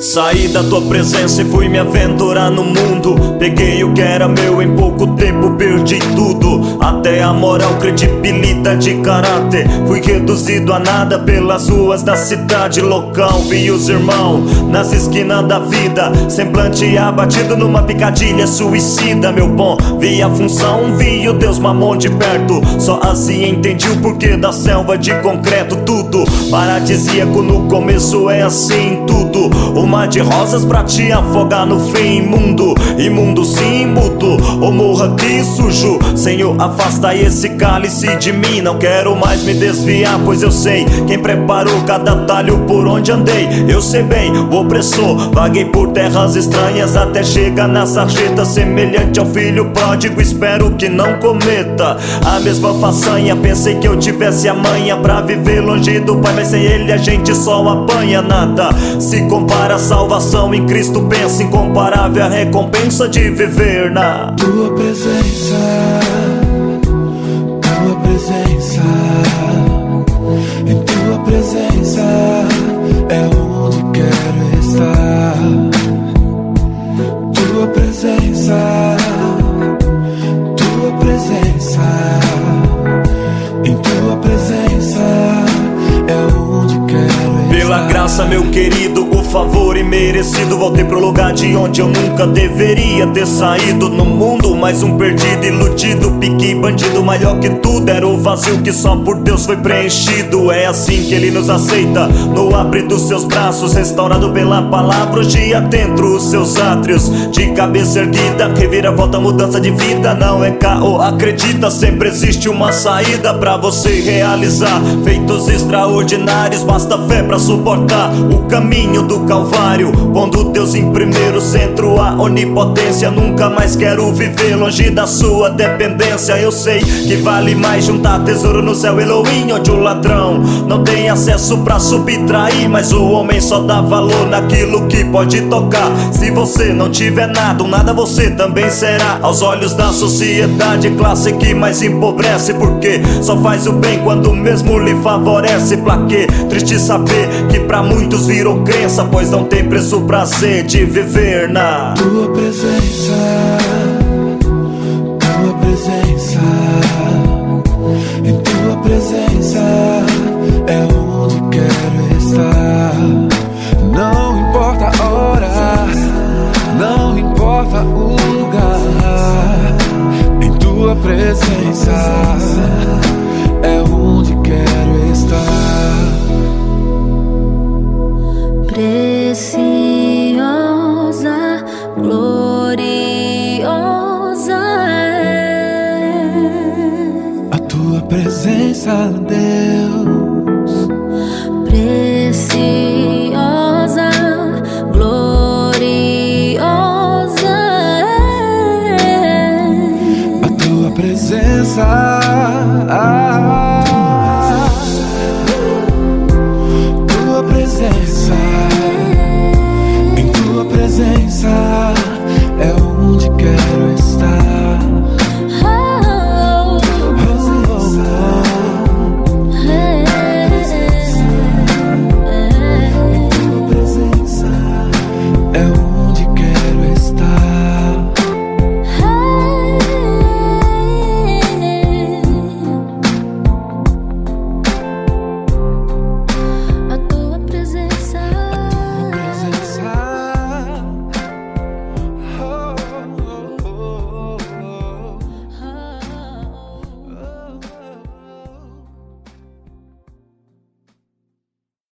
Saí da tua presença e fui me aventurar no mundo. Peguei o que era meu, em pouco tempo perdi tudo. Até a moral, credibilidade e caráter. Fui reduzido a nada pelas ruas da cidade local. Vi os irmãos nas esquinas da vida, semblante abatido numa picadilha suicida. Meu bom, vi a função, vi o Deus Mamon de perto. Só assim entendi o porquê da selva de concreto. Tudo paradisíaco no começo, é assim tudo. O mar de rosas pra te afogar no fim imundo. Imundo sim, mudo, ou morra aqui sujo. Senhor, afasta esse cálice de mim. Não quero mais me desviar, pois eu sei quem preparou cada talho por onde andei. Eu sei bem, o opressor, vaguei por terras estranhas até chegar na sarjeta, semelhante ao filho pródigo. Espero que não cometa a mesma façanha. Pensei que eu tivesse a manha pra viver longe do Pai, mas sem Ele a gente só apanha. Nada se compara a salvação em Cristo. Pensa incomparável a recompensa de viver na Tua presença, Tua presença. Em Tua presença é onde quero estar. Tua presença, Tua presença. Em Tua presença é onde quero estar. Pela graça, meu querido, o favor imerecido, voltei pro lugar de onde eu nunca deveria ter saído. No mundo, mais um perdido, iludido, pique bandido. Maior que tudo era o vazio que só por Deus foi preenchido. É assim que Ele nos aceita, no abrir dos seus braços, restaurado pela palavra, hoje adentro os seus átrios. De cabeça erguida, reviravolta, mudança de vida. Não é caô, acredita, sempre existe uma saída pra você realizar feitos extraordinários. Basta fé pra suportar o caminho do Calvário, pondo Deus em primeiro centro, a onipotência. Nunca mais quero viver longe da sua dependência. Eu sei que vale mais juntar tesouro no céu Elohim, onde o ladrão não tem acesso pra subtrair, mas o homem só dá valor naquilo que pode tocar. Se você não tiver nada, um nada você também será. Aos olhos da sociedade, classe que mais empobrece, porque só faz o bem quando mesmo lhe favorece. Plaquê, triste saber que pra muitos virou crença, pois não tem preço pra ser de viver na Tua presença, Tua presença. Em Tua presença é onde quero estar. Não importa a hora, não importa o lugar. Em Tua presença é onde quero estar. Preciosa, gloriosa é A Tua presença, Deus. preciosa, gloriosa é A Tua presença.